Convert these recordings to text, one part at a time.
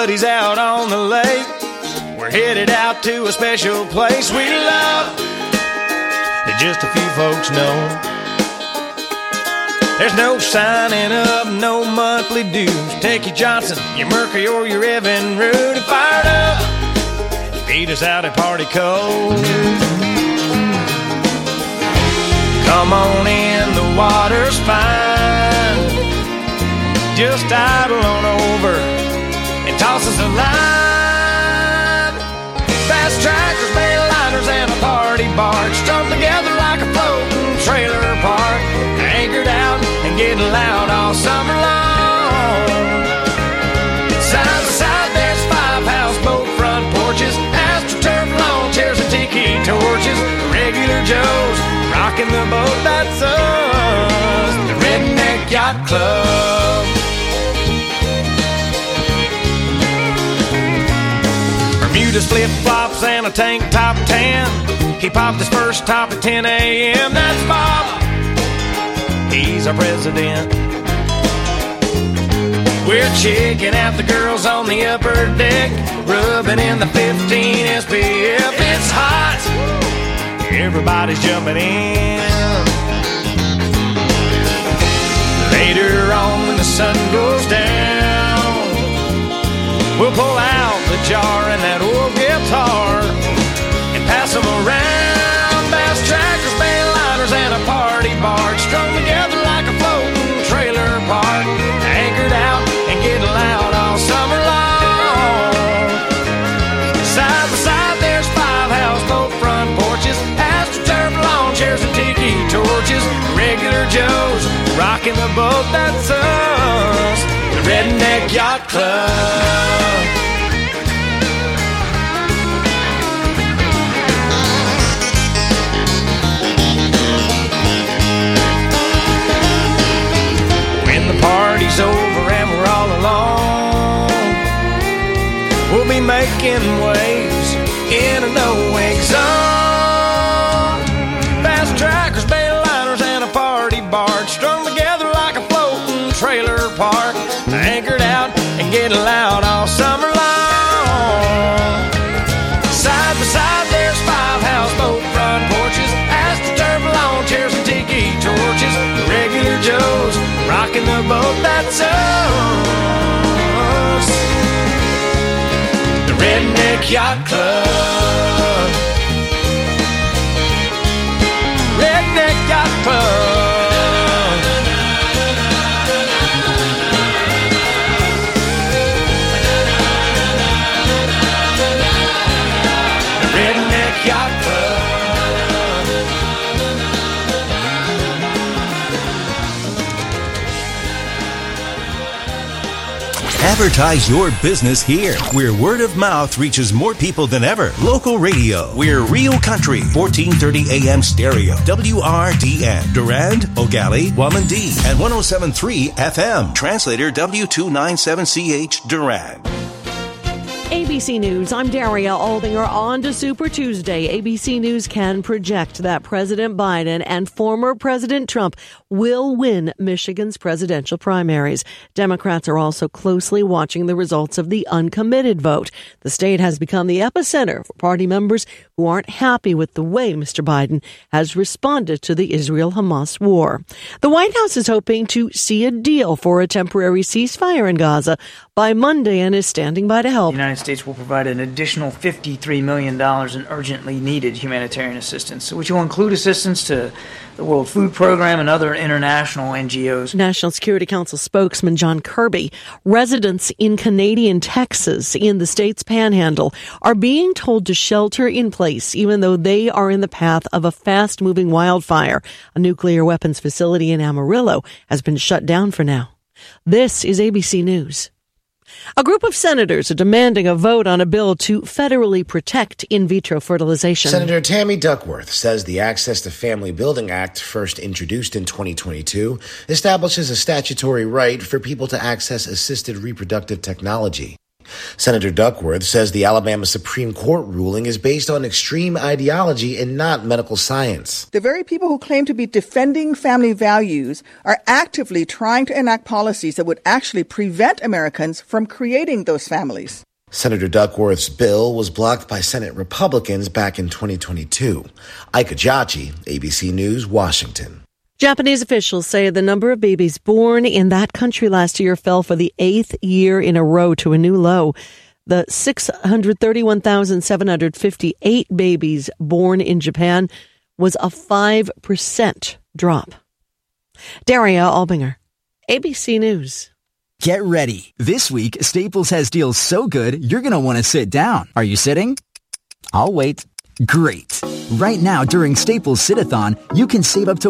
buddies out on the lake. We're headed out to a special place we love that just a few folks know. There's no signing up, no monthly dues. Take your Johnson, your Mercury, or your Evan Root and fired up. Beat us out at Party Cove. Come on in, the water's fine. Just idle on over and toss us a line. Fast trackers, mainliners, and a party barge strung together like a floating trailer park. Anchored out and getting loud all summer long. Side by side, there's 5 houseboat front porches, AstroTurf lawn chairs and tiki torches. Regular Joes rocking the boat, that's us, the Redneck Yacht Club. Bermuda's flip-flops and a tank top tan. He popped his first top at 10 a.m. That's Bob, he's our president. We're checking out the girls on the upper deck, rubbing in the 15 SPF. It's hot, everybody's jumping in. Later on when the sun goes down, we'll pull out the jar and that old guitar and pass them around. Bass trackers, mainliners, and a party barge strung together like a floating trailer park. Anchored out and getting loud all summer long. Side by side, there's 5 houseboat front porches, AstroTurf lawn chairs and tiki torches. Regular Joes rocking the boat, that's us, the Redneck Yacht Club. When the party's over and we're all alone, we'll be making waves in a no-wake zone. Fast trackers, mainliners, and a party barge strung together like a floating trailer park. Anchored out and getting loud all summer long. Side by side, there's 5 houseboat front porches, AstroTurf lawn chairs and tiki torches. The regular Joes rocking the boat, that's us, the Redneck Yacht Club. Redneck Yacht Club. The Redneck Yacht Club. Advertise your business here, where word of mouth reaches more people than ever. Local radio. We're Real Country, 1430 AM stereo. WRDN. Durand, O'Galley, Wamandee, and 107.3 FM. Translator W297CH Durand. ABC News, I'm Daria Aldinger. On to Super Tuesday. ABC News can project that President Biden and former President Trump will win Michigan's presidential primaries. Democrats are also closely watching the results of the uncommitted vote. The state has become the epicenter for party members who aren't happy with the way Mr. Biden has responded to the Israel-Hamas war. The White House is hoping to see a deal for a temporary ceasefire in Gaza by Monday and is standing by to help. The United States will provide an additional $53 million in urgently needed humanitarian assistance, which will include assistance to the World Food Program and other international NGOs. National Security Council spokesman John Kirby. Residents in Canadian Texas, in the state's panhandle, are being told to shelter in place even though they are in the path of a fast-moving wildfire. A nuclear weapons facility in Amarillo has been shut down for now. This is ABC News. A group of senators are demanding a vote on a bill to federally protect in vitro fertilization. Senator Tammy Duckworth says the Access to Family Building Act, first introduced in 2022, establishes a statutory right for people to access assisted reproductive technology. Senator Duckworth says the Alabama Supreme Court ruling is based on extreme ideology and not medical science. The very people who claim to be defending family values are actively trying to enact policies that would actually prevent Americans from creating those families. Senator Duckworth's bill was blocked by Senate Republicans back in 2022. Aika Jachi, ABC News, Washington. Japanese officials say the number of babies born in that country last year fell for the 8th year in a row to a new low. The 631,758 babies born in Japan was a 5% drop. Daria Albinger, ABC News. Get ready. This week, Staples has deals so good, you're going to want to sit down. Are you sitting? I'll wait. Great. Right now, during Staples Sit-a-thon, you can save up to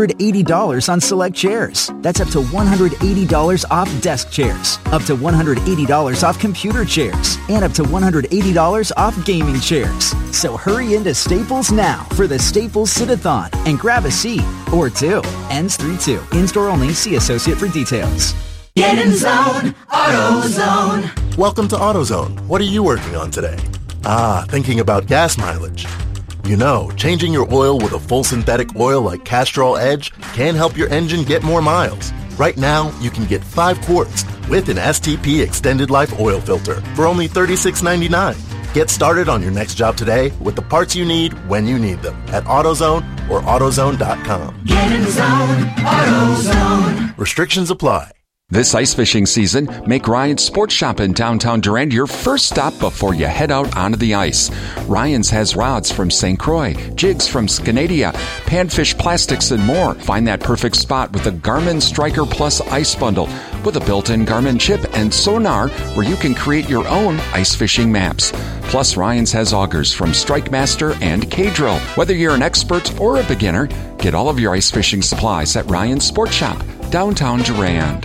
$180 on select chairs. That's up to $180 off desk chairs, up to $180 off computer chairs, and up to $180 off gaming chairs. So hurry into Staples now for the Staples Sit-a-thon and grab a seat or two. Ends 3/2. In-store only. See associate for details. Get in the zone. AutoZone. Welcome to AutoZone. What are you working on today? Thinking about gas mileage. You know, changing your oil with a full synthetic oil like Castrol Edge can help your engine get more miles. Right now, you can get 5 quarts with an STP Extended Life Oil Filter for only $36.99. Get started on your next job today with the parts you need when you need them at AutoZone or AutoZone.com. Get in the zone. AutoZone. Restrictions apply. This ice fishing season, make Ryan's Sports Shop in downtown Durand your first stop before you head out onto the ice. Ryan's has rods from St. Croix, jigs from Scanadia, panfish plastics, and more. Find that perfect spot with the Garmin Striker Plus Ice Bundle with a built-in Garmin chip and sonar where you can create your own ice fishing maps. Plus, Ryan's has augers from Strike Master and K-Drill. Whether you're an expert or a beginner, get all of your ice fishing supplies at Ryan's Sports Shop, downtown Durand.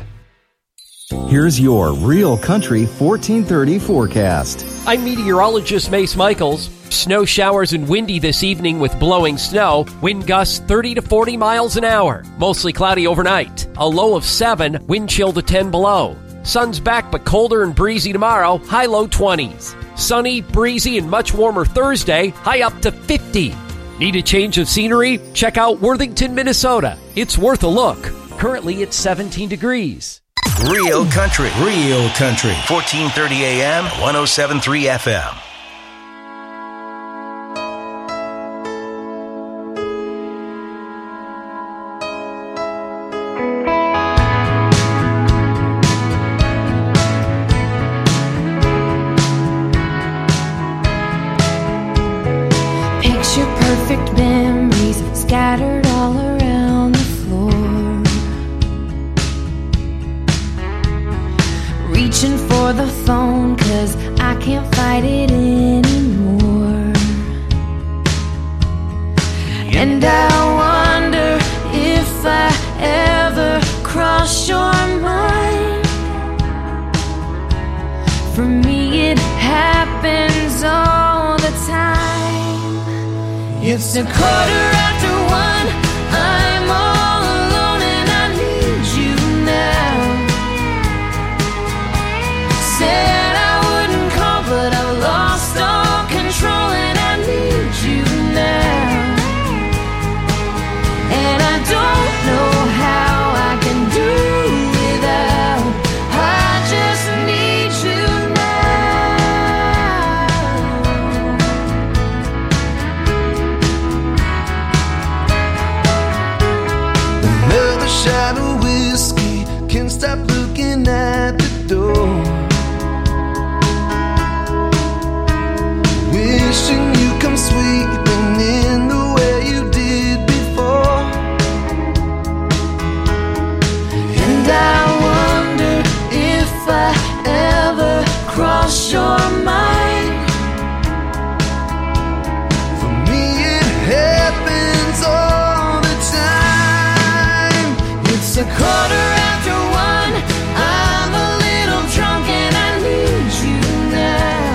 Here's your Real Country 1430 forecast. I'm meteorologist Mace Michaels. Snow showers and windy this evening with blowing snow. Wind gusts 30 to 40 miles an hour. Mostly cloudy overnight. A low of 7, wind chill to 10 below. Sun's back but colder and breezy tomorrow. High low 20s. Sunny, breezy, and much warmer Thursday. High up to 50. Need a change of scenery? Check out Worthington, Minnesota. It's worth a look. Currently it's 17 degrees. Real Country. 1430 AM, 107.3 FM. Picture perfect memories scattered all around the floor. Reaching for the phone 'cause I can't fight it anymore. And I wonder if I ever cross your mind. For me it happens all the time. It's 1:15. I'm all alone and I need you now. Said I wouldn't call, but I've lost all control and I need you now. And I don't know how I can do without. I just need you Another shot of whiskey, can't stop looking at the door. Wishing you come sweeping in the way you did before. And I wonder if I ever cross your mind. For me it happens all the time. It's 1:15. I'm a little drunk and I need you now.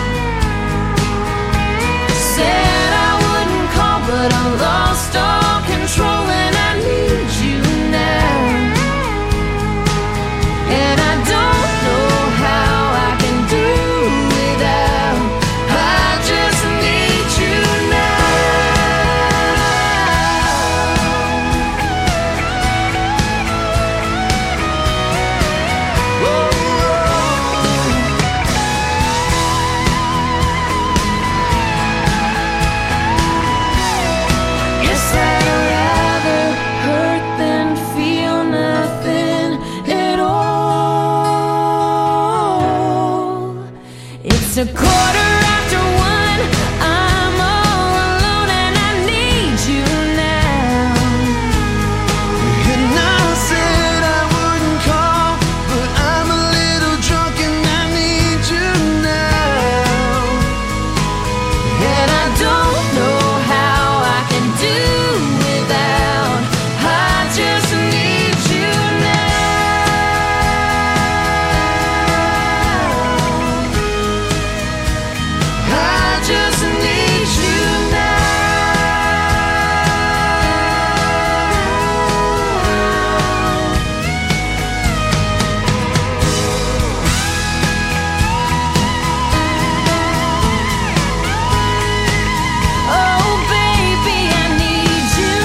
Said I wouldn't call, but I lost all control and I need you now. And I don't know how I can do It's 1:15. I'm all alone and I need you now. And I said I wouldn't call, but I'm a little drunk and I need you now. And I don't know how I can do without. I just need you now. I just need you now. Oh, baby, I need you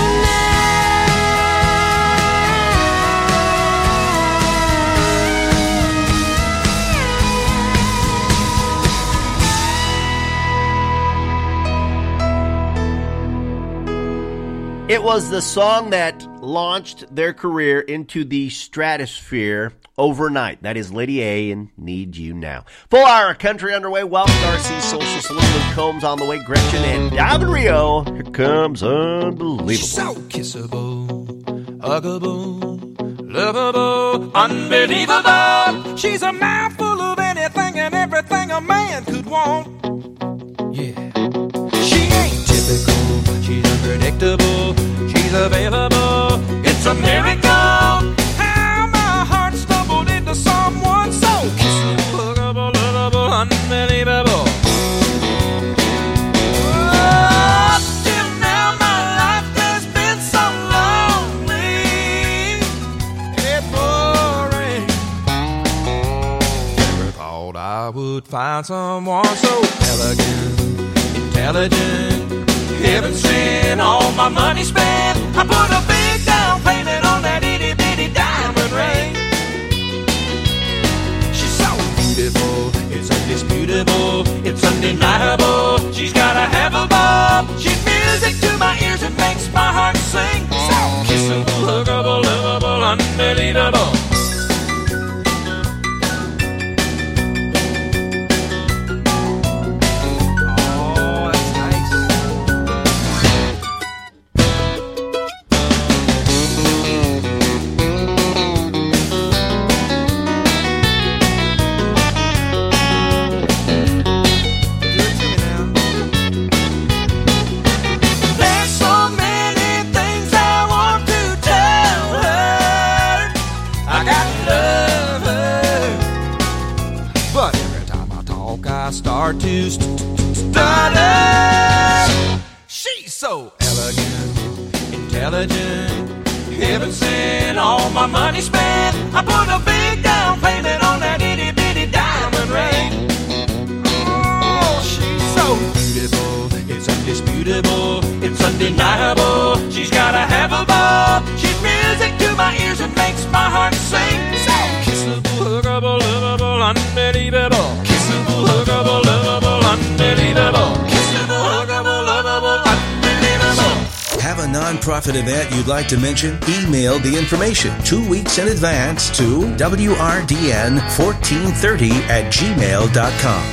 It was the song that launched their career into the stratosphere overnight. That is Lady A and Need You Now. Full hour of country underway. Welcome to RC Social Saloon. Luke Combs on the way. Gretchen and Dalvin Rio. Here comes Unbelievable. So kissable, huggable, lovable, unbelievable. She's a mouthful of anything and everything a man could want. Yeah. She ain't typical, she's unpredictable, she's available. It's a miracle how my heart stumbled into someone so kissable, huggable, lovable, unbelievable. Oh, till now my life has been so lonely and boring. Never thought I would find someone so elegant, intelligent, heaven sent, all my money spent. I put a big down payment on that itty bitty diamond ring. She's so beautiful, it's undisputable, it's undeniable. She's got a have a ball. She's music to my ears and makes my heart sing. So kissable, huggable, lovable, unbelievable. Start to stutter. She's so elegant, intelligent, heaven sent, all my money spent. I put a big down payment on that itty bitty diamond ring. Oh, she's so beautiful, it's undisputable, it's undeniable. She's got a have a ball. She's music to my ears and makes my heart sing. So kissable, huggable, lovable, unbelievable. Kissable, huggable, lovable, unbelievable. Kissable, huggable, lovable, unbelievable. Have a nonprofit event you'd like to mention? Email the information 2 weeks in advance to wrdn1430@gmail.com.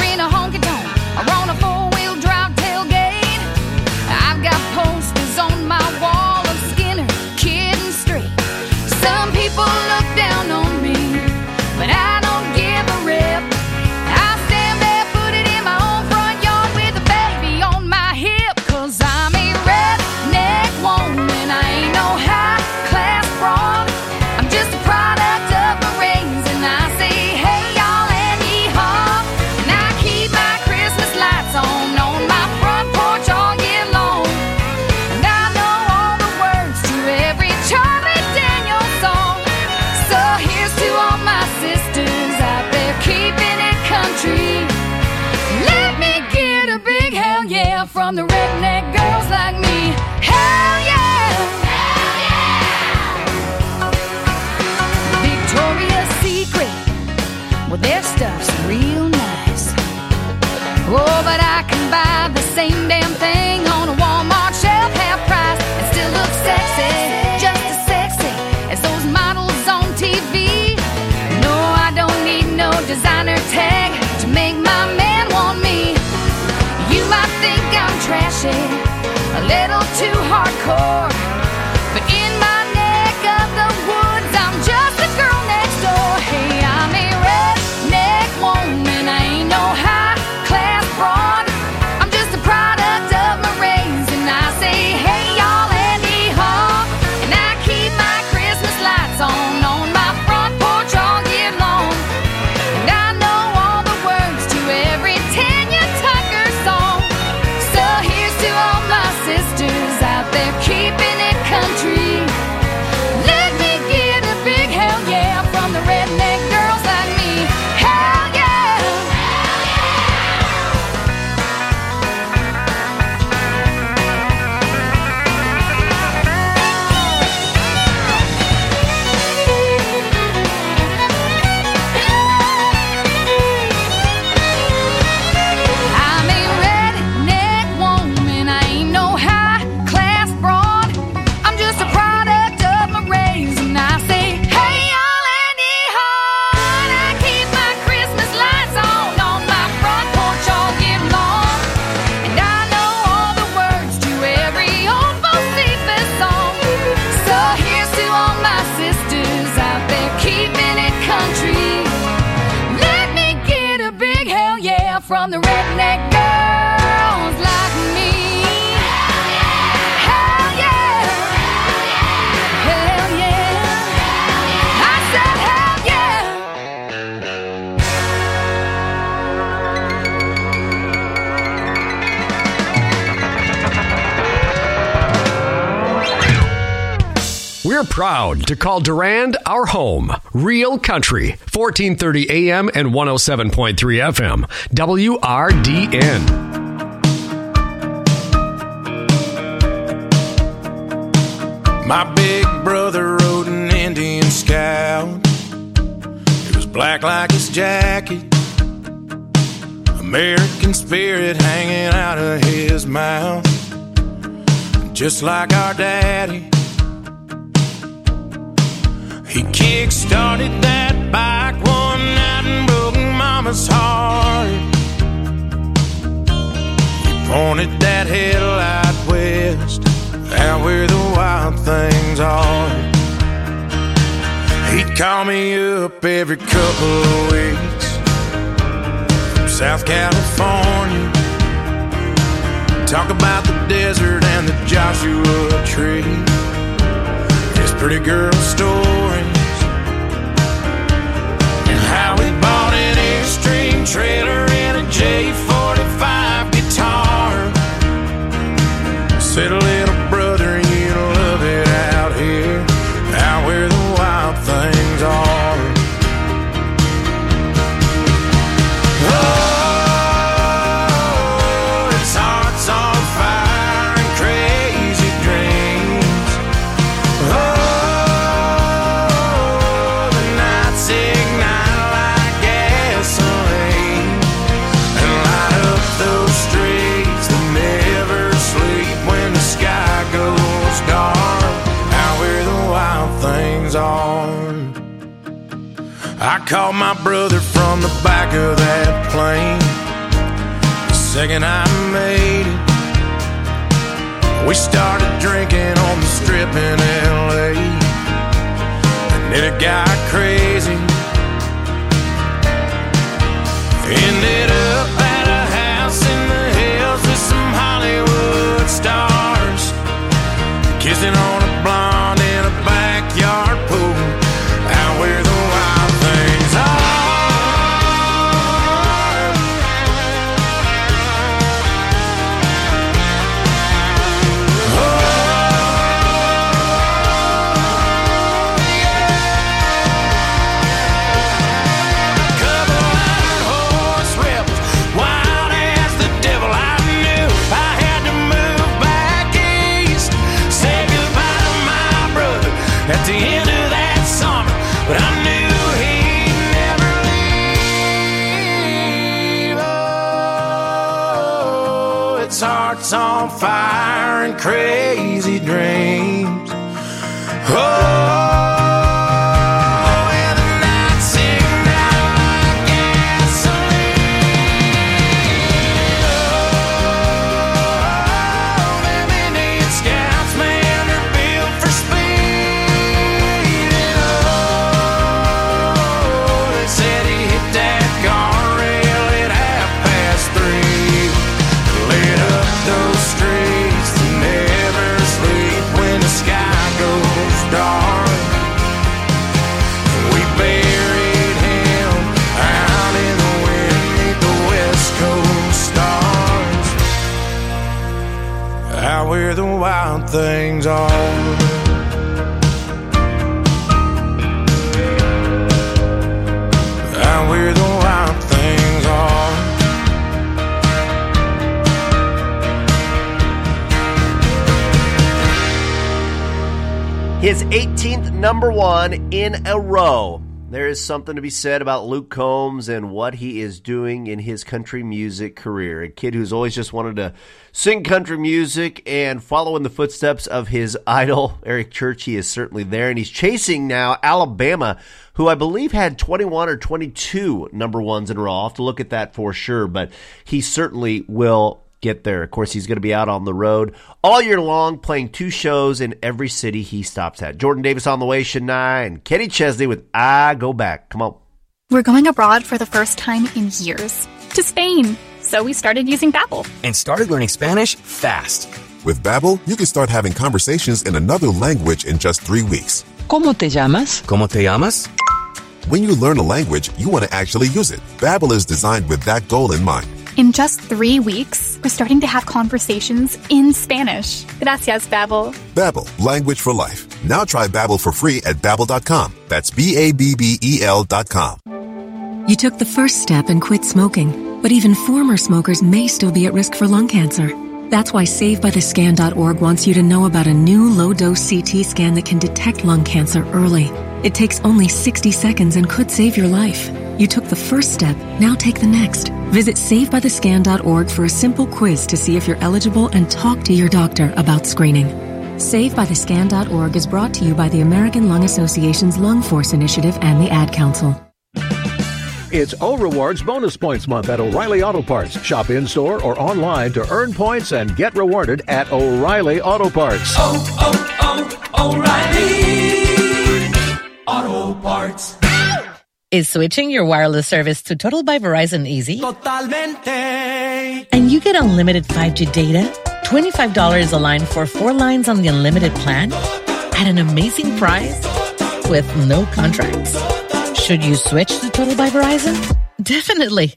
On my core. But in my neck of the woods, I'm just a girl next door. Hey, I'm a redneck woman, I ain't no high-class broad. I'm just a product of my race, and I say, hey, y'all, Andy Haw. And I keep my Christmas lights on my front porch all year long. And I know all the words to every Tanya Tucker song. So here's to all my sisters out there keeping it country. Let me get a big hell yeah from the redneck girls like me. Hell yeah! I'm a redneck woman, I ain't no high-class broad. I'm just a product of my race, and I say, hey, y'all, Andy Haw. And I keep my Christmas lights on my front porch all year long. And I know all the words to every old Bocephus song. So here's to all my sisters out there keeping it country. Let me get a big hell yeah from the redneck girls like me. Hell yeah! Hell yeah! I said hell yeah! We're proud to call Durand our home. Real Country, 1430 AM and 107.3 FM. WRDN. My big brother rode an Indian Scout. It was black like his jacket, American spirit hanging out of his mouth. Just like our daddy, he kick-started that bike one night and broke Mama's heart. He pointed that headlight west, out where the wild things are. He'd call me up every couple of weeks from South California, talk about the desert and the Joshua Tree, his pretty girl stories, and how he bought an Airstream trailer and a J45 guitar. Said, little brother, you love it out here, out where the wild things are. Oh, his heart's on fire and crazy dreams. Oh, the nights ignite like gasoline and light up those streets that never sleep when the sky goes dark, out where the wild things are. I called my brother from the back of that plane the second I made it. We started drinking on the strip in LA, and then it got crazy. Ended up at a house in the hills with some Hollywood stars, kissing on a blonde in a backyard pool, out where the wild things are. Couple iron horse rebels, wild as the devil. I knew I had to move back east, say goodbye to my brother at the end of that summer, but I knew he'd never leave. Oh, its heart's on fire and crazy dreams. Oh, and the nights ignite like gasoline. Oh, them Indian Scouts, man, wild things are. Out where the wild things are. His 18th number one in a row. There is something to be said about Luke Combs and what he is doing in his country music career. A kid who's always just wanted to sing country music and follow in the footsteps of his idol, Eric Church. He is certainly there, and he's chasing now Alabama, who I believe had 21 or 22 number ones in a row. I'll have to look at that for sure, but he certainly will get there. Of course, he's going to be out on the road all year long, playing 2 shows in every city he stops at. Jordan Davis on the way, Shania, and Kenny Chesney with I Go Back. Come on. We're going abroad for the first time in years, to Spain. So we started using Babbel. And started learning Spanish fast. With Babbel, you can start having conversations in another language in just 3 weeks. ¿Cómo te llamas? ¿Cómo te llamas? When you learn a language, you want to actually use it. Babbel is designed with that goal in mind. In just 3 weeks, we're starting to have conversations in Spanish. Gracias, Babbel. Babbel, language for life. Now try Babbel for free at Babbel.com. That's Babbel.com. You took the first step and quit smoking, but even former smokers may still be at risk for lung cancer. That's why SaveByTheScan.org wants you to know about a new low-dose CT scan that can detect lung cancer early. It takes only 60 seconds and could save your life. You took the first step, now take the next. Visit SaveByTheScan.org for a simple quiz to see if you're eligible and talk to your doctor about screening. SaveByTheScan.org is brought to you by the American Lung Association's Lung Force Initiative and the Ad Council. It's O Rewards Bonus Points Month at O'Reilly Auto Parts. Shop in-store or online to earn points and get rewarded at O'Reilly Auto Parts. O'Reilly Auto Parts. Is switching your wireless service to Total by Verizon easy? Totalmente. And you get unlimited 5G data, $25 a line for 4 lines on the unlimited plan, at an amazing price, with no contracts. Should you switch to Total by Verizon? Definitely.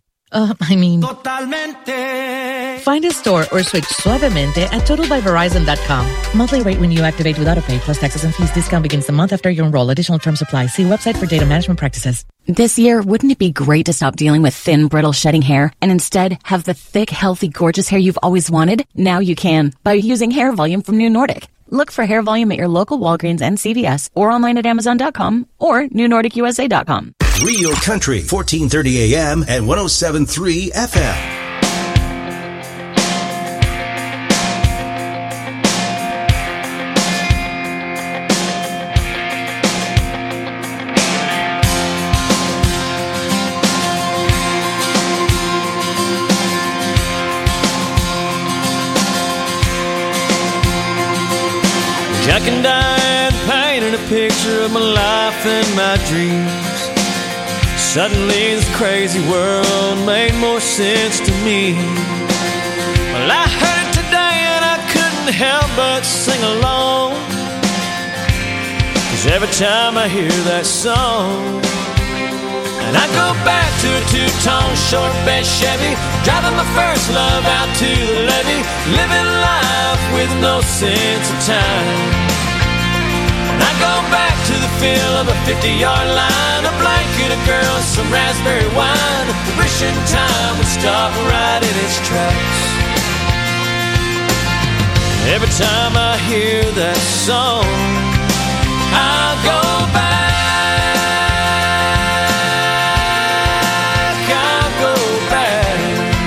Totalmente. Find a store or switch suavemente at TotalByVerizon.com. Monthly rate when you activate with AutoPay plus taxes and fees. Discount begins the month after you enroll. Additional terms apply. See website for data management practices. This year, wouldn't it be great to stop dealing with thin, brittle, shedding hair and instead have the thick, healthy, gorgeous hair you've always wanted? Now you can by using Hair Volume from New Nordic. Look for Hair Volume at your local Walgreens and CVS or online at Amazon.com or NewNordicUSA.com. Real Country, 1430 AM and 107.3 FM. Jack and Diane painted a picture of my life and my dreams. Suddenly this crazy world made more sense to me. Well, I heard it today and I couldn't help but sing along, 'cause every time I hear that song, and I go back to a 2-tone short bed Chevy, driving my first love out to the levee, living life with no sense of time. And I go back to the feel of a 50-yard line, a blanket, a girl, and some raspberry wine, wishing time would stop right in its tracks. Every time I hear that song, I'll go back, I'll go back.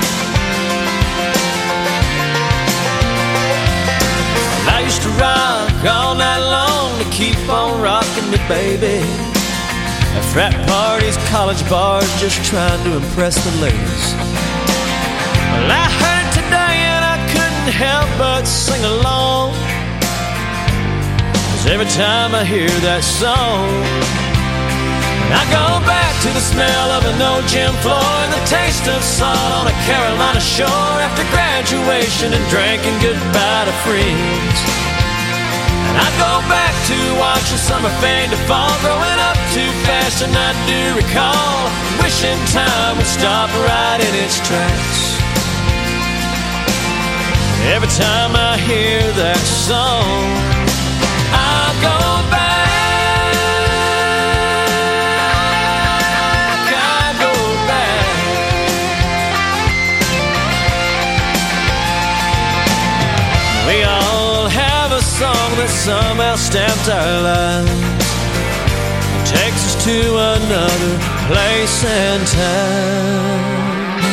Well, I used to rock all night long to keep on rocking me, baby. At frat parties, college bars, just trying to impress the ladies. Well, I heard it today and I couldn't help but sing along, 'cause every time I hear that song, I go back to the smell of an old gym floor and the taste of salt on a Carolina shore after graduation and drinking goodbye to friends. And I go back to watching summer fade to fall, growing up too fast and I do recall, wishing time would stop right in its tracks. Every time I hear that song, I go back, I go back. We all have a song that somehow stamped our lives, takes us to another place and time.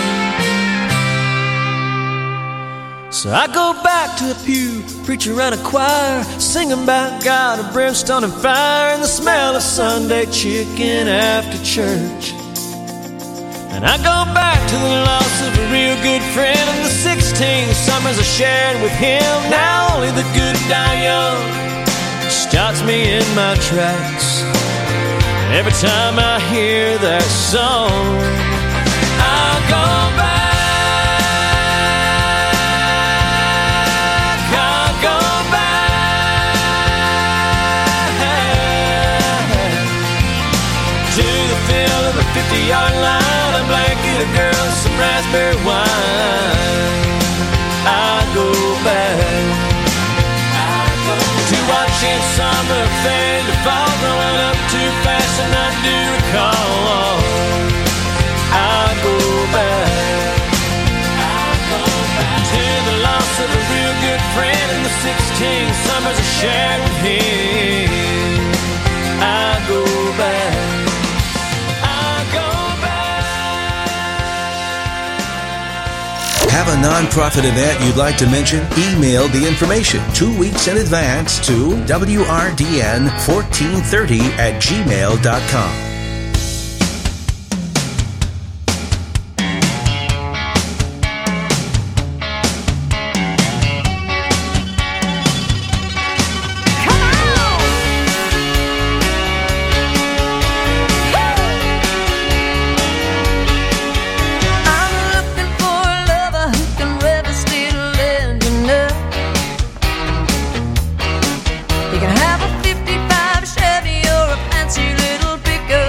So I go back to a pew, preacher and a choir, singing about God of brimstone and fire, and the smell of Sunday chicken after church. And I go back to the loss of a real good friend, and the 16 summers I shared with him. Now only the good die young stops me in my tracks. Every time I hear that song, I go back. To the field of a 50-yard line, a blanket, a girl, some raspberry wine. I go back to watching summer fade to fall, growing up too fast and I do recall. I go back to the loss of a real good friend and the 16 summers I shared with him. I go back. Have a nonprofit event you'd like to mention? Email the information 2 weeks in advance to wrdn1430@gmail.com. You can have a 55 Chevy or a fancy little pickup.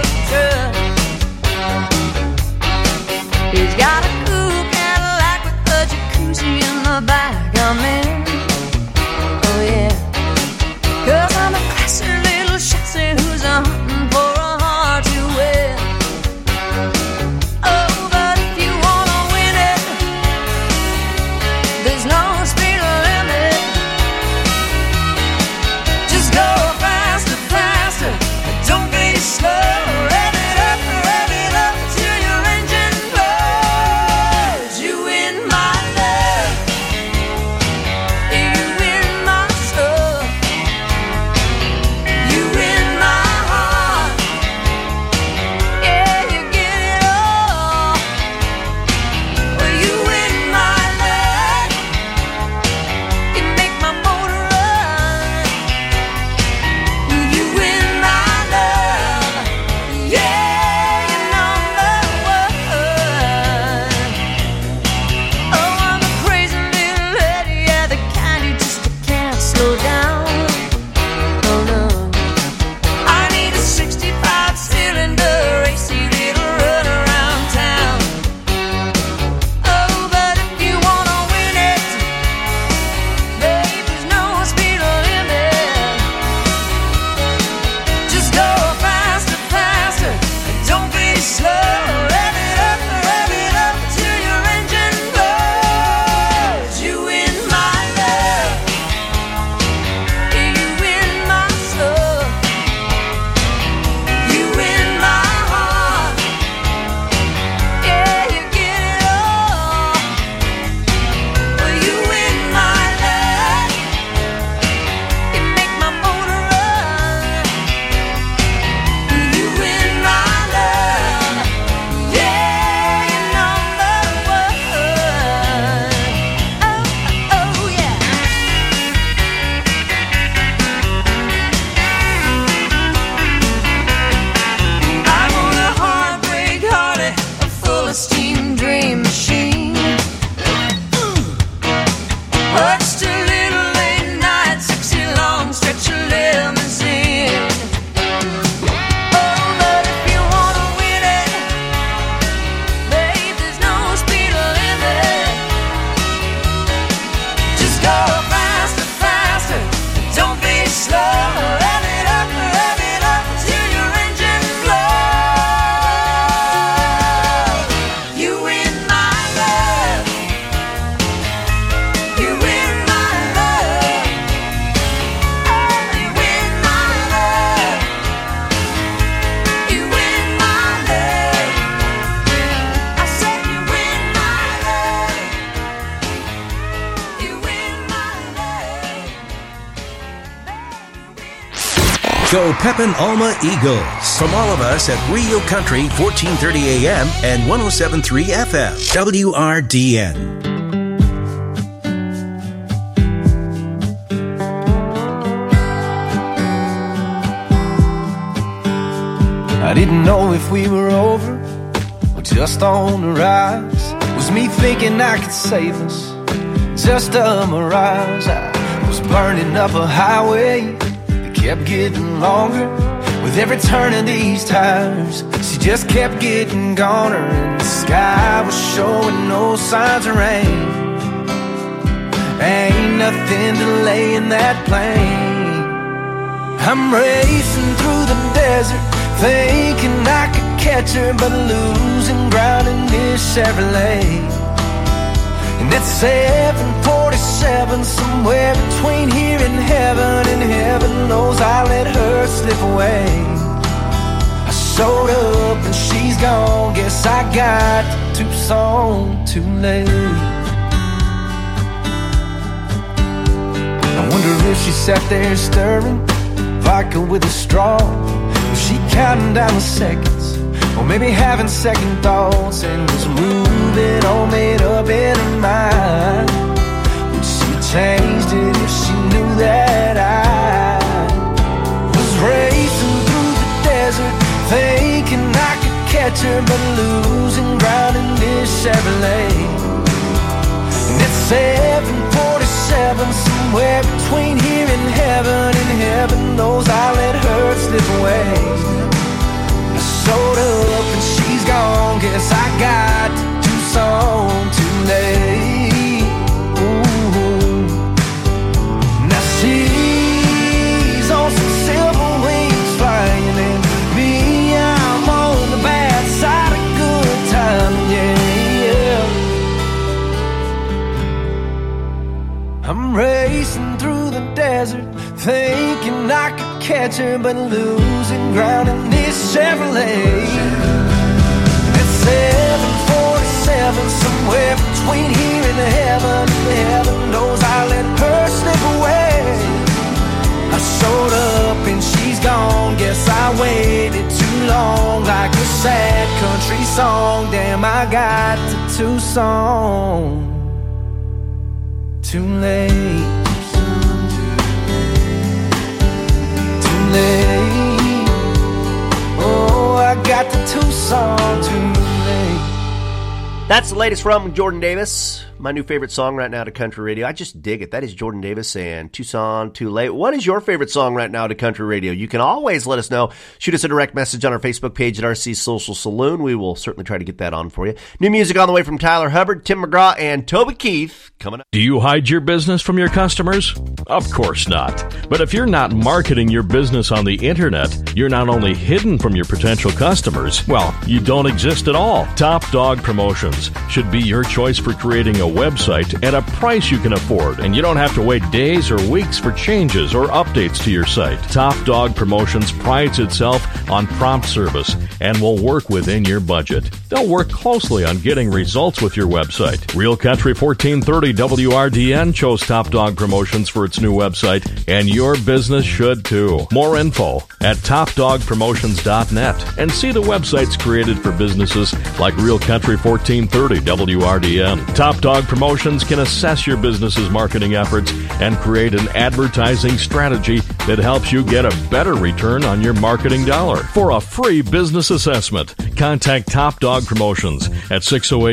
Go Pepin Alma Eagles. From all of us at Rio Country, 1430 AM and 107.3 FM. WRDN. I didn't know if we were over or just on the rise. Was me thinking I could save us, just a mirage. I was burning up a highway that kept getting longer. With every turn of these tires, she just kept getting goner. And the sky was showing no signs of rain. Ain't nothing delaying that plane. I'm racing through the desert, thinking I could catch her, but losing ground in this Chevrolet. And it's 747, somewhere between here and heaven knows I let her slip away. I showed up and she's gone, guess I got to Tucson too late. I wonder if she sat there stirring vodka with a straw. Was she counting down the seconds, or maybe having second thoughts, and was moving all made up in her mind? Would she changed it if she knew that I was racing through the desert, thinking I could catch her, but losing ground in this Chevrolet? And it's 747, somewhere between here and heaven knows I let her slip away. I showed up and she's gone, guess I got to Tucson too late. Ooh. Now she's on some silver wings flying, and me, I'm on the bad side of good time, yeah. I'm racing through the desert, thinking I could catch her, but losing ground in this Chevrolet. It's 747, somewhere between here and heaven knows I let her slip away. I showed up and she's gone, guess I waited too long, like a sad country song. Damn, I got to Tucson too late. Oh, I got to Tucson too late. That's the latest from Jordan Davis, my new favorite song right now to country radio. I just dig it. That is Jordan Davis and Tucson Too Late. What is your favorite song right now to country radio? You can always let us know. Shoot us a direct message on our Facebook page at RC Social Saloon. We will certainly try to get that on for you. New music on the way from Tyler Hubbard, Tim McGraw, and Toby Keith coming up. Do you hide your business from your customers? Of course not. But if you're not marketing your business on the internet, you're not only hidden from your potential customers, well, you don't exist at all. Top Dog Promotions should be your choice for creating a website at a price you can afford, and you don't have to wait days or weeks for changes or updates to your site. Top Dog Promotions prides itself on prompt service and will work within your budget. They'll work closely on getting results with your website. Real Country 1430 WRDN chose Top Dog Promotions for its new website, and your business should too. More info at topdogpromotions.net, and see the websites created for businesses like Real Country 1430 WRDN. Top Dog Promotions can assess your business's marketing efforts and create an advertising strategy that helps you get a better return on your marketing dollar. For a free business assessment, contact Top Dog Promotions at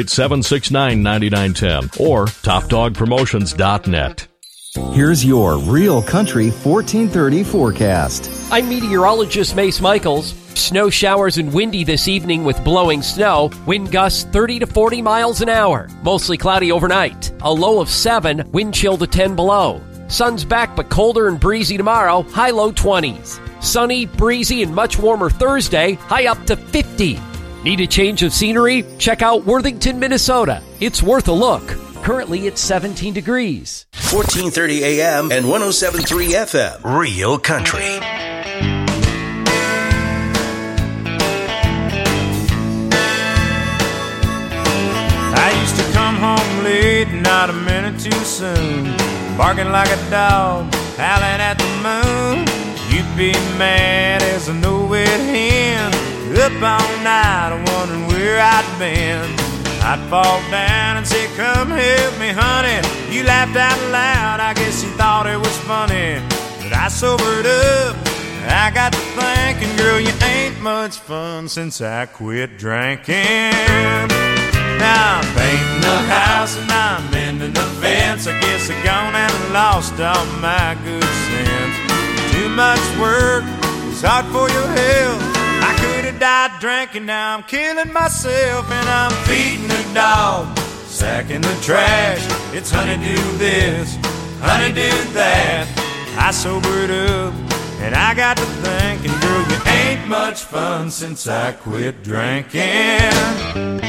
608-769-9910 or topdogpromotions.net. Here's your Real Country 1430 forecast. I'm meteorologist Mace Michaels. Snow showers and windy this evening with blowing snow. Wind gusts 30 to 40 miles an hour. Mostly cloudy overnight. A low of 7, wind chill to 10 below. Sun's back but colder and breezy tomorrow. High low 20s. Sunny, breezy, and much warmer Thursday. High up to 50. Need a change of scenery? Check out Worthington, Minnesota. It's worth a look. Currently, it's 17 degrees. 1430 AM and 107.3 FM. Real Country. I used to come home late, not a minute too soon, barking like a dog, howling at the moon. You'd be mad as a no-wet hen, up all night wondering where I'd been. I'd fall down and say, come help me, honey. You laughed out loud, I guess you thought it was funny. But I sobered up, I got to thinking, girl, you ain't much fun since I quit drinking. Now I'm painting the house and I'm mending the fence. I guess I gone and lost all my good sense. Too much work, it's hard for your health. I could have died drinking, now I'm killing myself. And I'm feeding the dog, sacking the trash. It's honey do this, honey do that. I sobered up and I got to thinking, girl, you ain't much fun since I quit drinking.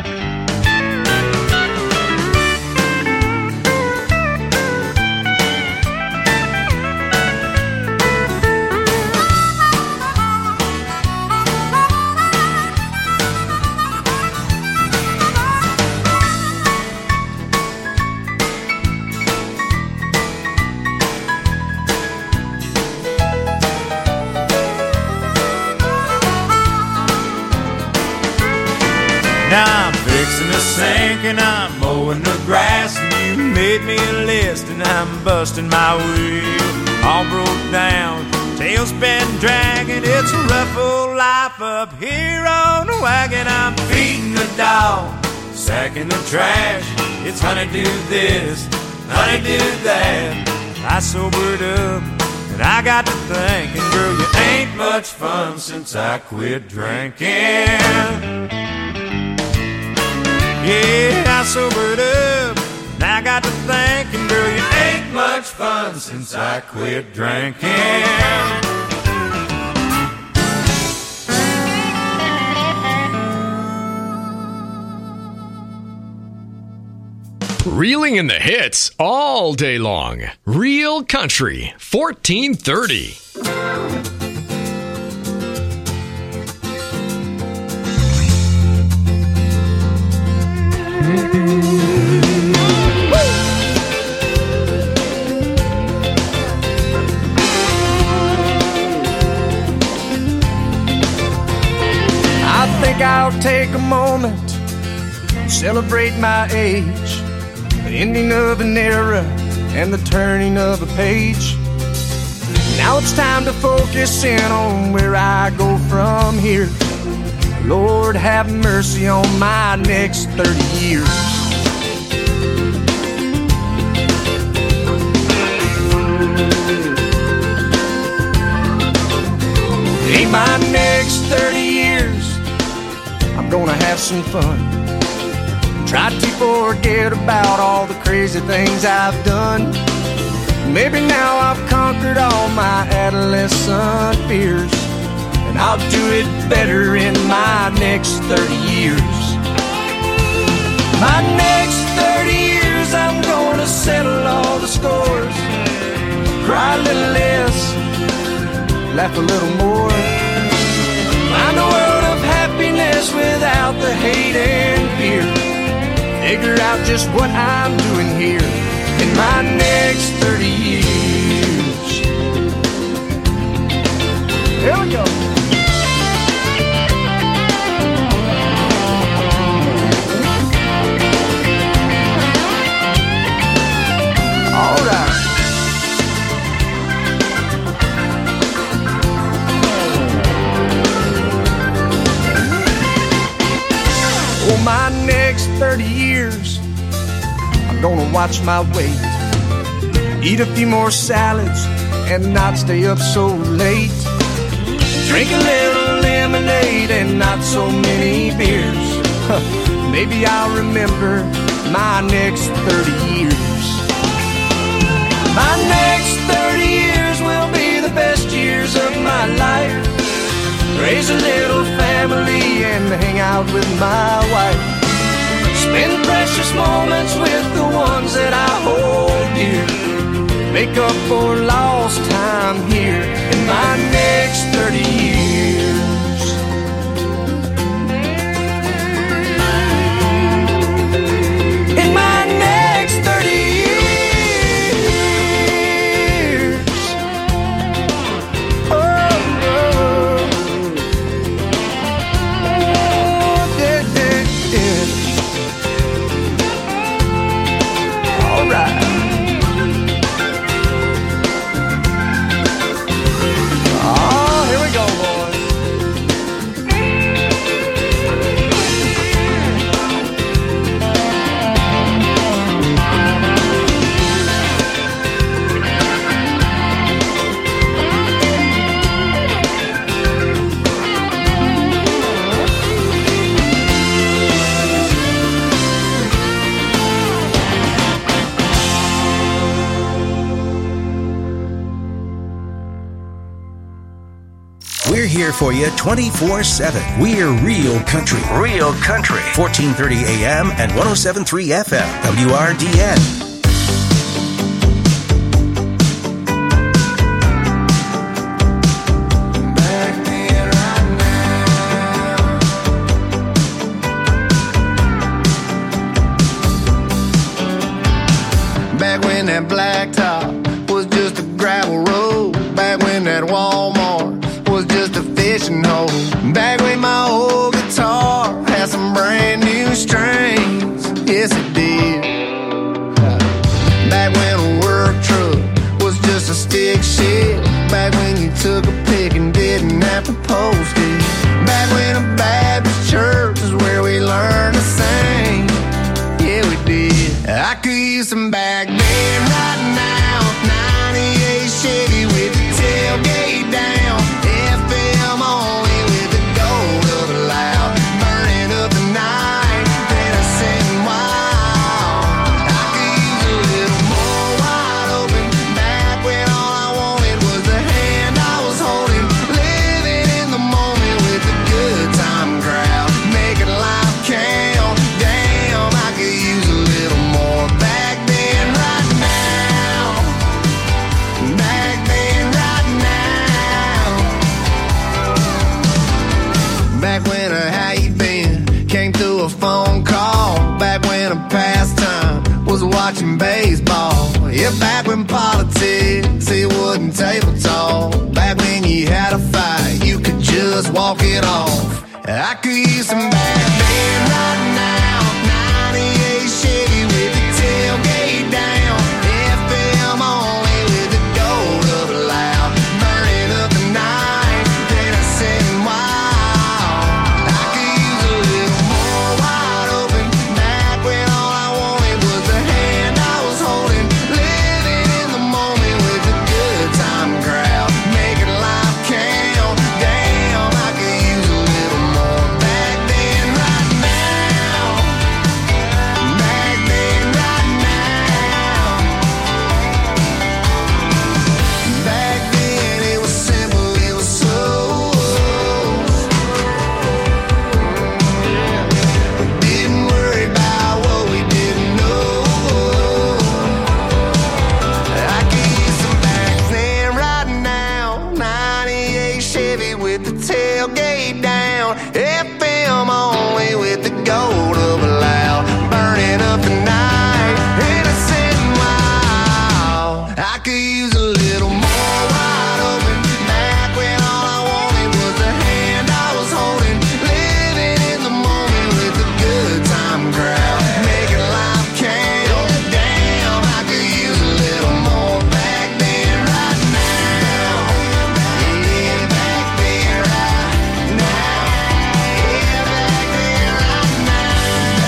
Now I'm fixing the sink and I'm mowing the grass, and you made me a list and I'm busting my wheel. All broke down, tailspin dragging. It's a rough old life up here on the wagon. I'm feeding the dog, sacking the trash. It's honey do this, honey do that. I sobered up and I got to thinking, girl, you ain't much fun since I quit drinking. Yeah, I sobered up, and I got to thinking, girl, you ain't much fun since I quit drinking. Reeling in the hits all day long. Real Country, 1430. I think I'll take a moment to celebrate my age, the ending of an era and the turning of a page. Now it's time to focus in on where I go from here. Lord, have mercy on my next 30 years. In my next 30 years, I'm gonna have some fun. Try to forget about all the crazy things I've done. Maybe now I've conquered all my adolescent fears, and I'll do it better in my next 30 years. My next 30 years, I'm gonna settle all the scores. Cry a little less, laugh a little more. Find a world of happiness without the hate and fear. Figure out just what I'm doing here in my next 30 years. Here we go. All right. For my next 30 years, I'm gonna watch my weight, eat a few more salads and not stay up so late, drink a little lemonade and not so many beers. Maybe I'll remember my next 30 years. My next 30 years will be the best years of my life. Raise a little family and hang out with my wife. Spend precious moments with the ones that I hold dear. Make up for lost time here in my next 30 years. In my next 30 years. Oh. We're here for you 24/7. We're Real Country. Real Country. 1430 AM and 107.3 FM. WRDN. Back when that blacktop was just a gravel road. Back when that Walmart was just a fishing hole. Back when my old guitar had some brand new strings. Yes, it did. Back when a work truck was just a stick shift. Back when you took a pic and didn't have to post it. Back when a Baptist church is where we learned to sing. Yeah, we did. I could use some back then right now. 98 Chevy with the tailgate down. FM only with the gold of a loud. Burning up the night, then I sitting wild. I could use a little more wide open. Back when all I wanted was the hand I was holding. Living in the moment with the good time crowd. Making life count. Damn, I could use a little more back then right now. Back then right now. Back when a how you been came through a phone call. Back when a pastime was watching baseball. Yeah, back when politics, it wasn't table talk. Back when you had a fight, you could just walk it off. I could use some back then right now. 98 Chevy with the tailgate down. FM only with the gold of a loud. Burning up the night, then I sitting wild. I could use a little more wide open. Back when all I wanted was the hand I was holding. Living in the moment with the good time crowd. Making life count. Damn, I could use a little more back then right now. Back then right now. Back then it was simple, it was slow. We didn't worry about what we didn't know. I could use some back then right now. 98 Chevy with the tailgate down. FM only with the gold of a loud. Burning up the night, and I sitting wild. I could use a little more wide open. Back when all I wanted was the hand I was holding. Living in the moment with the good time crowd. Making life count. Damn, I could use a little more back then right now. Yeah, back then right now. Yeah, back then right now.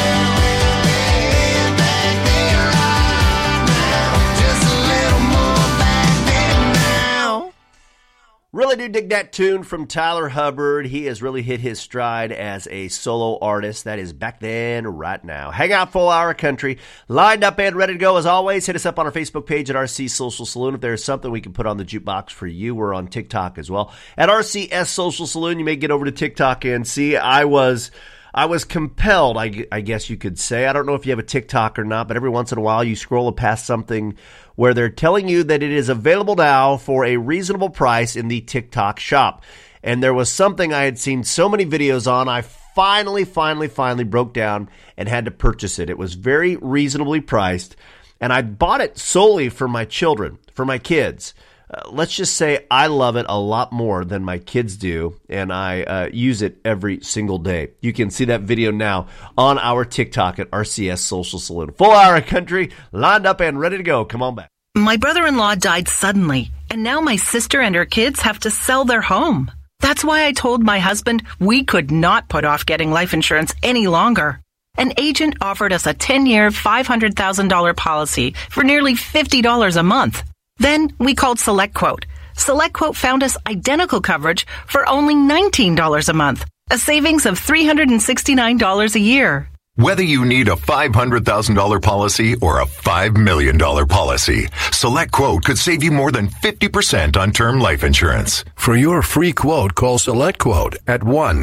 Yeah, back then right now. Just a little more back then now. Really do dig that tune from Tyler Hubbard. He has really hit his stride as a solo artist. That is Back Then, Right Now. Hang out, Full Hour Country. Lined up and ready to go as always. Hit us up on our Facebook page at RC Social Saloon. If there's something we can put on the jukebox for you, we're on TikTok as well. At RCS Social Saloon, you may get over to TikTok and see. I was compelled, I guess you could say. I don't know if you have a TikTok or not, but every once in a while you scroll past something where they're telling you that it is available now for a reasonable price in the TikTok shop. And there was something I had seen so many videos on, I finally broke down and had to purchase it. It was very reasonably priced, and I bought it solely for my children, for my kids. Let's just say I love it a lot more than my kids do, and I use it every single day. You can see that video now on our TikTok at RCS Social Saloon. Full Hour Country, lined up and ready to go. Come on back. My brother-in-law died suddenly, and now my sister and her kids have to sell their home. That's why I told my husband we could not put off getting life insurance any longer. An agent offered us a 10-year, $500,000 policy for nearly $50 a month. Then we called SelectQuote. SelectQuote found us identical coverage for only $19 a month, a savings of $369 a year. Whether you need a $500,000 policy or a $5 million policy, SelectQuote could save you more than 50% on term life insurance. For your free quote, call SelectQuote at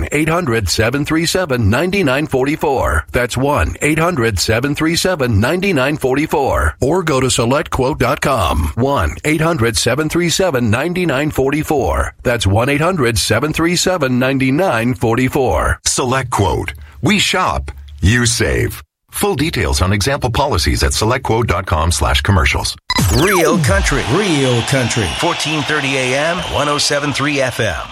1-800-737-9944. That's 1-800-737-9944. Or go to SelectQuote.com. 1-800-737-9944. That's 1-800-737-9944. SelectQuote. We shop. You save. Full details on example policies at SelectQuote.com/commercials. Real country. 1430 AM, 107.3 FM.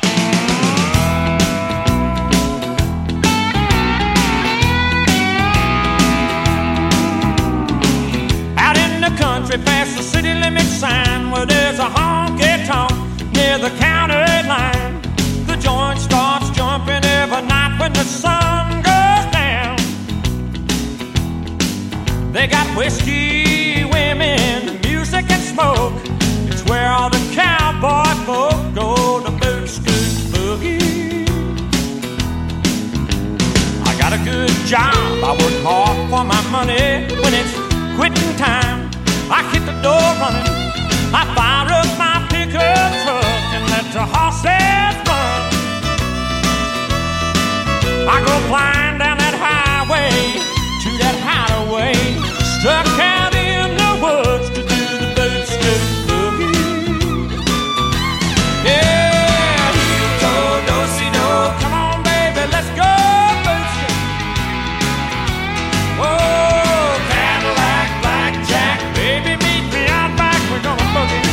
Out in the country past the city limit sign where there's a honky-tonk near the county line. The joint starts jumping every night when the sun goes down. They got whiskey, women, music and smoke. It's where all the cowboy folk go to boot, scoot, boogie. I got a good job, I work hard for my money. When it's quitting time, I hit the door running. I fire up my pickup truck and let the horses run. I go flying down that highway to that hideaway, stuck out in the woods to do the boot, scoot, boogie. Yeah, heel-toe, do-si-do, come on, baby, let's go boot, scoot. Oh, Cadillac, blackjack, baby, meet me out back, we're gonna boogie.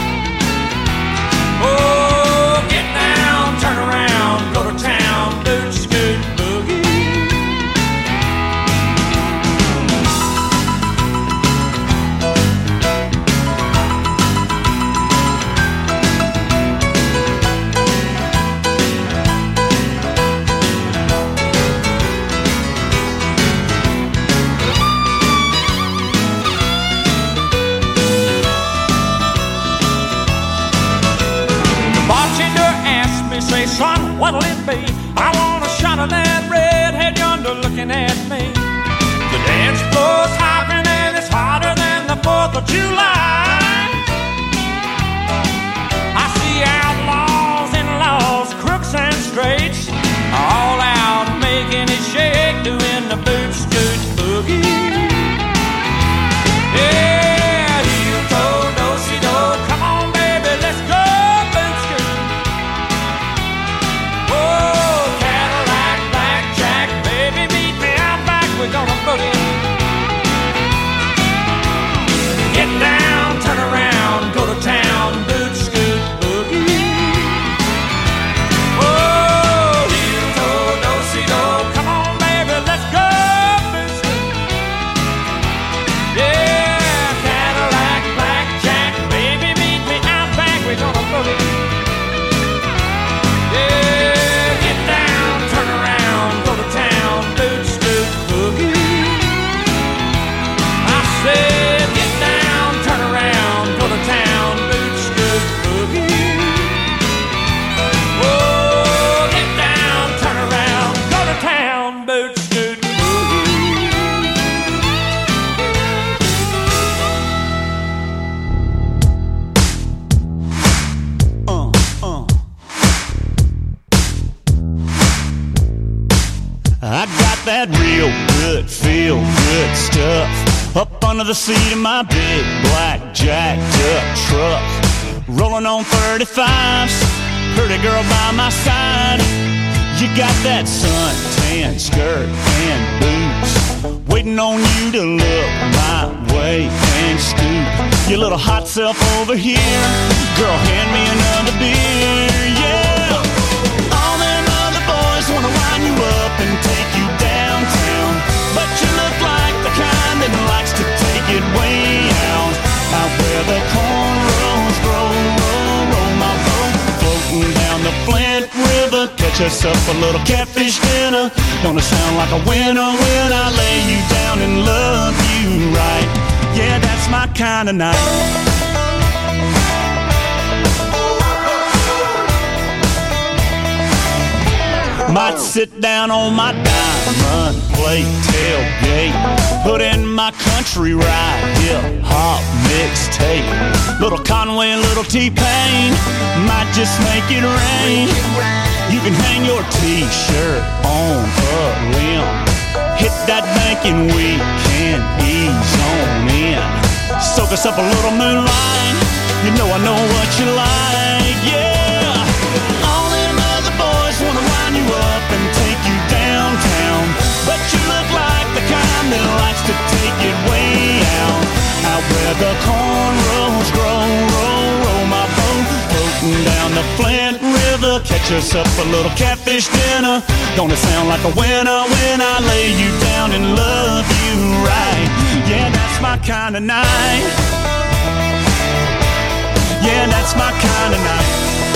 Oh, get down, turn around, go to town, boot, scoot, boogie. Say, son, what'll it be? I want a shot of that redhead yonder looking at me. The dance floor's hopping and it's hotter than the 4th of July. I see outlaws and laws, crooks and straights, all out making it shake, doing the boot, scoot, boogie. Yeah, heel-toe, do-si-do, come on, baby, let's go. We're gonna boogie. Get down, turn around, go to town, boot, scoot, boogie. Oh, heel-toe, do-si-do, come on, baby, let's go, boot, scoot. Yeah, Cadillac, blackjack, baby, meet me out back, we're gonna boogie. Yeah, get down, turn around, go to town, boot, scoot, boogie. I said, get down, turn around, go to town, boot, scoot, boogie. Oh, get down, turn around, go to town, boot, scoot, boogie. I got that real good, feel good stuff up under the seat of my big black jacked up truck. Rolling on 35s, pretty girl by my side. You got that suntan skirt and boots, waiting on you to look my way and scoot. Your little hot self over here, girl, hand me another beer, yeah. All them other boys wanna wind you up and take you downtown, but you look like the kind that likes to take it way out, out where the cornrows grow, roll my boat, floating down the Flint River, catch us up a little catfish dinner. Gonna sound like a winner when I lay you down and love you right. Yeah, that's my kind of night. My Sit down on my diamond plate tailgate, put in my country ride, hip-hop mixtape. Little Conway and little T-Pain might just make it rain. You can hang your T-shirt on a limb. Hit that bank and we can ease on in. Soak us up a little moonlight. You know I know what you like, yeah. All them other boys wanna wind you up and take you downtown, but you look like the kind that likes to take it way out. Out where the cornrows grow, roll my boat, floating down the Flint River. Catch us up a little catfish dinner. Don't it sound like a winner when I lay you down and love you right? Yeah, that's my kind of night. Yeah, that's my kind of night.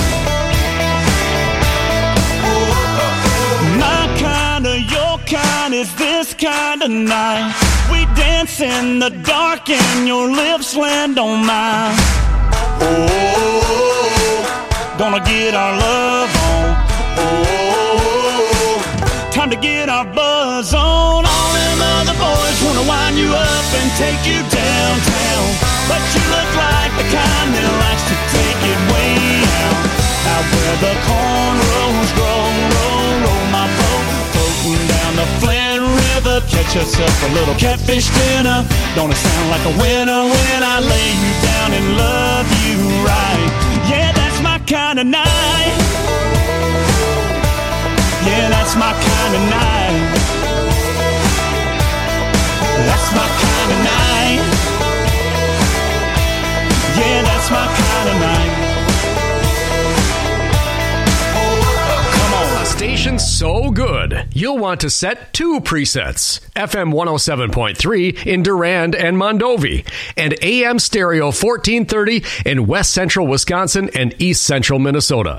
My kind of, your kind is this kind of night. We dance in the dark and your lips land on mine. Oh, gonna get our love on. Oh, time to get our buzz on. All them other boys wanna wind you up and take you downtown, but you look like the kind that likes to take it way out. Out where the cornrows grow, roll my boat, floating down the Flint River. Catch us up a little catfish dinner. Don't it sound like a winner when I lay you down and love you right? Yeah, that's my kind of night. Yeah, that's my kind of night. That's my kind of night. Yeah, that's my kind of night. Come on. A station so good, you'll want to set 2 presets. FM 107.3 in Durand and Mondovi, and AM stereo 1430 in West Central Wisconsin and East Central Minnesota.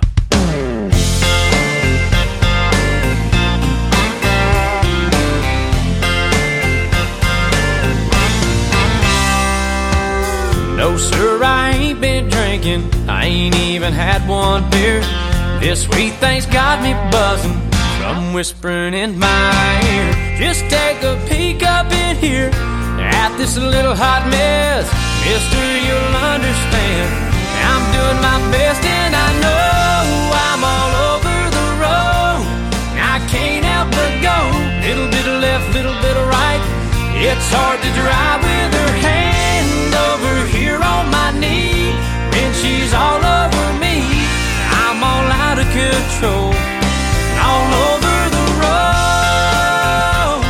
No, sir, I ain't been drinking. I ain't even had one beer. This sweet thing's got me buzzing from whispering in my ear. Just take a peek up in here at this little hot mess. Mister, you'll understand. I'm doing my best and I know I'm all over the road. I can't help but go. Little bit of left, little bit of right. It's hard to drive with her hand over here on my knee. When she's all over me, I'm all out of control, all over the road.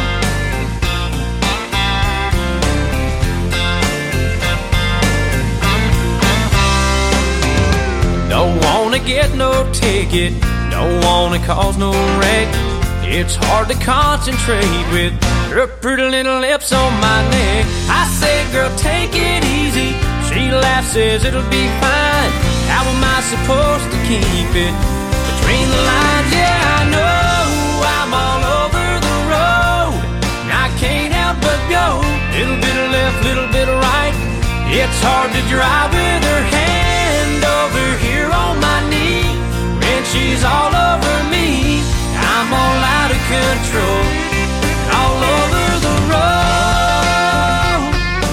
Don't wanna get no ticket, don't wanna cause no wreck. It's hard to concentrate with her pretty little lips on my neck. I say, girl, take it easy. She laughs, says it'll be fine. How am I supposed to keep it between the lines? Yeah, I know I'm all over the road. I can't help but go. Little bit of left, little bit of right. It's hard to drive with her hand over here on my knee. When she's all over me, I'm all out of control, all over the road.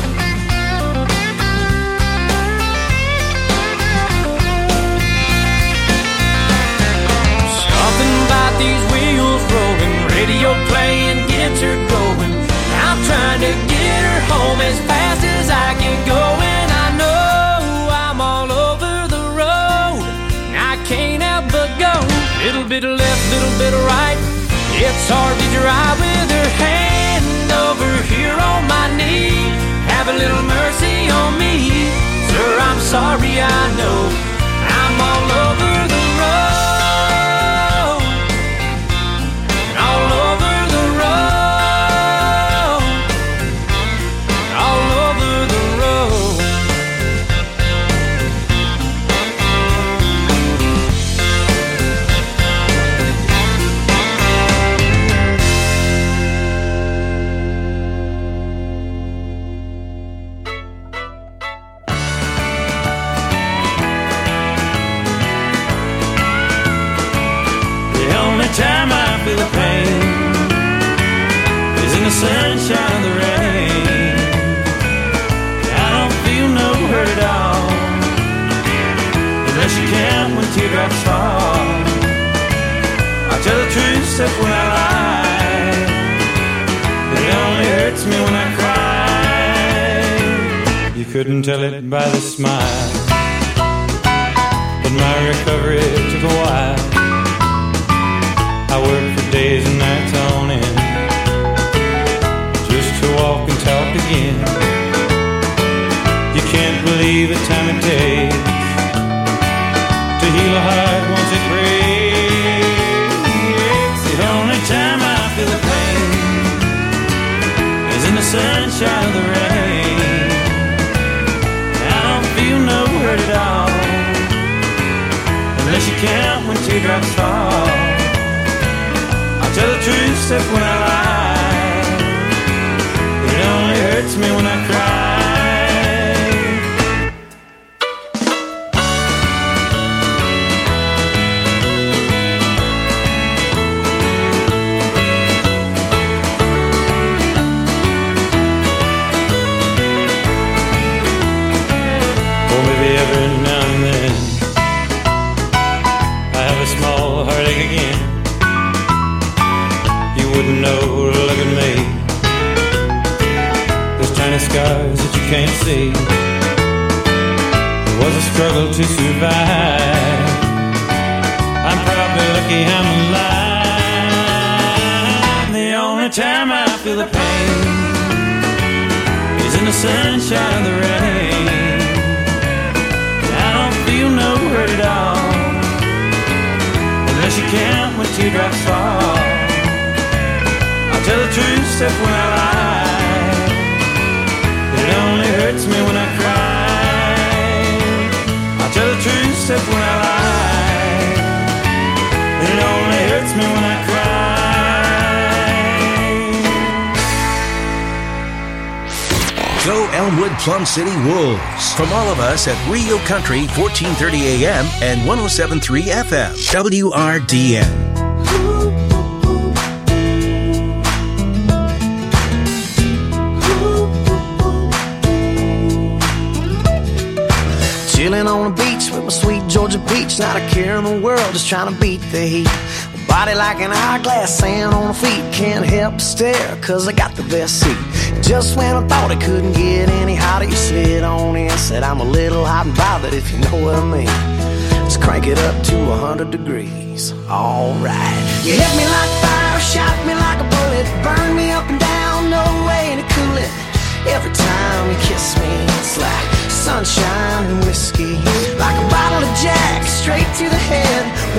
Something about these wheels rolling, radio playing gets her going. I'm trying to get her home as fast as I can go, and I know I'm all over the road. I can't help but go. Little bit of left, little bit of right. It's hard to drive with her hand over here on my knee. Have a little mercy on me, sir, I'm sorry, I know I'm all over the road, all over the road, all over the road. teardrops fall. I'll tell the truth except when I lie. But it only hurts me when I cry. You couldn't tell it by the smile, but my recovery took a while. I worked for days and nights on end just to walk and talk again. You can't believe the time it takes to heal a heart once it breaks. The only time I feel the pain is in the sunshine of the rain. I don't feel no hurt at all unless you count when teardrops fall. I'll tell the truth except when I lie, but it only hurts me when I cry. Oh, maybe every now and then I have a small heartache again. Wouldn't know to look at me. Those tiny scars that you can't see. It was a struggle to survive. I'm probably lucky I'm alive. The only time I feel the pain is in the sunshine of the rain. I don't feel no hurt at all unless you count when teardrops fall. Tell the truth except when I lie. It only hurts me when I cry. I'll tell the truth except when I lie. It only hurts me when I cry. Go Elmwood Plum City Wolves. From all of us at Rio Country 1430 AM and 107.3 FM WRDN. Chilling on the beach with my sweet Georgia peach, not a care in the world, just trying to beat the heat. Body like an hourglass, sand on the feet, can't help but stare, cause I got the best seat. Just when I thought it couldn't get any hotter, you slid on in, said I'm a little hot and bothered, if you know what I mean. Let's crank it up to 100 degrees, alright. You hit me like fire, shot me like a bullet, burn me up and down, no way to cool it. Every time you kiss me, it's like sunshine and whiskey, like a bottle of Jack straight to the head.